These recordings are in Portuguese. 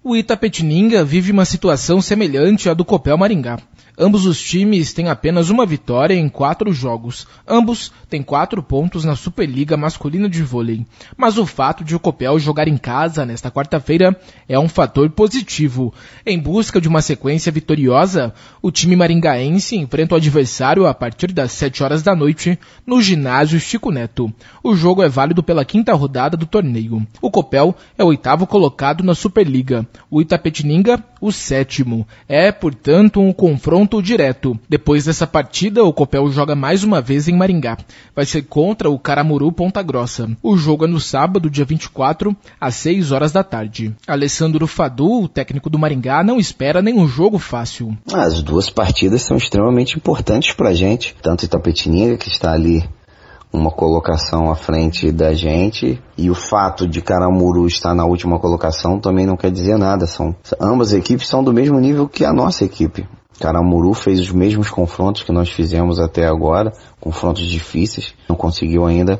O Itapetininga vive uma situação semelhante à do Copel Maringá. Ambos os times têm apenas uma vitória em 4 jogos. Ambos têm 4 pontos na Superliga Masculina de Vôlei. Mas o fato de o Copel jogar em casa nesta quarta-feira é um fator positivo. Em busca de uma sequência vitoriosa, o time maringaense enfrenta o adversário a partir das 7 horas da noite no ginásio Chico Neto. O jogo é válido pela 5ª rodada do torneio. O Copel é o 8º colocado na Superliga. O Itapetininga, o 7º. É, portanto, um confronto direto. Depois dessa partida, o Copel joga mais uma vez em Maringá. Vai ser contra o Caramuru Ponta Grossa. O jogo é no sábado, dia 24, às 6 horas da tarde. Alessandro Fadu, o técnico do Maringá, não espera nenhum jogo fácil. As 2 partidas são extremamente importantes pra gente. Tanto Itapetininga, que está ali uma colocação à frente da gente, e o fato de Caramuru estar na última colocação também não quer dizer nada. Ambas as equipes são do mesmo nível que a nossa equipe. Caramuru fez os mesmos confrontos que nós fizemos até agora, confrontos difíceis, não conseguiu ainda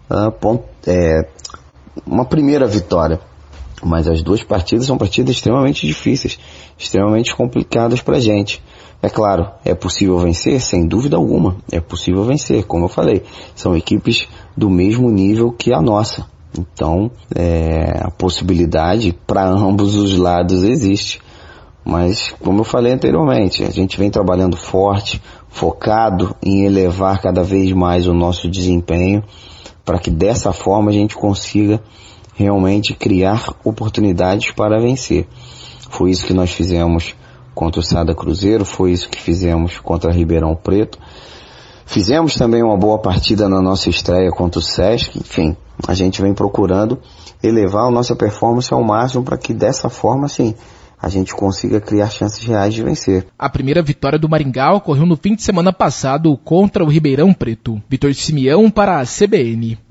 uma primeira vitória. Mas as 2 partidas são partidas extremamente difíceis, extremamente complicadas pra gente. É claro, é possível vencer? Sem dúvida alguma, é possível vencer. Como eu falei, são equipes do mesmo nível que a nossa. Então, a possibilidade para ambos os lados existe. Mas, como eu falei anteriormente, a gente vem trabalhando forte, focado em elevar cada vez mais o nosso desempenho, para que dessa forma a gente consiga realmente criar oportunidades para vencer. Foi isso que nós fizemos contra o Sada Cruzeiro, foi isso que fizemos contra Ribeirão Preto. Fizemos também uma boa partida na nossa estreia contra o Sesc. Enfim, a gente vem procurando elevar a nossa performance ao máximo para que dessa forma, sim, a gente consiga criar chances reais de vencer. A primeira vitória do Maringá ocorreu no fim de semana passado contra o Ribeirão Preto. Vitor Simeão para a CBN.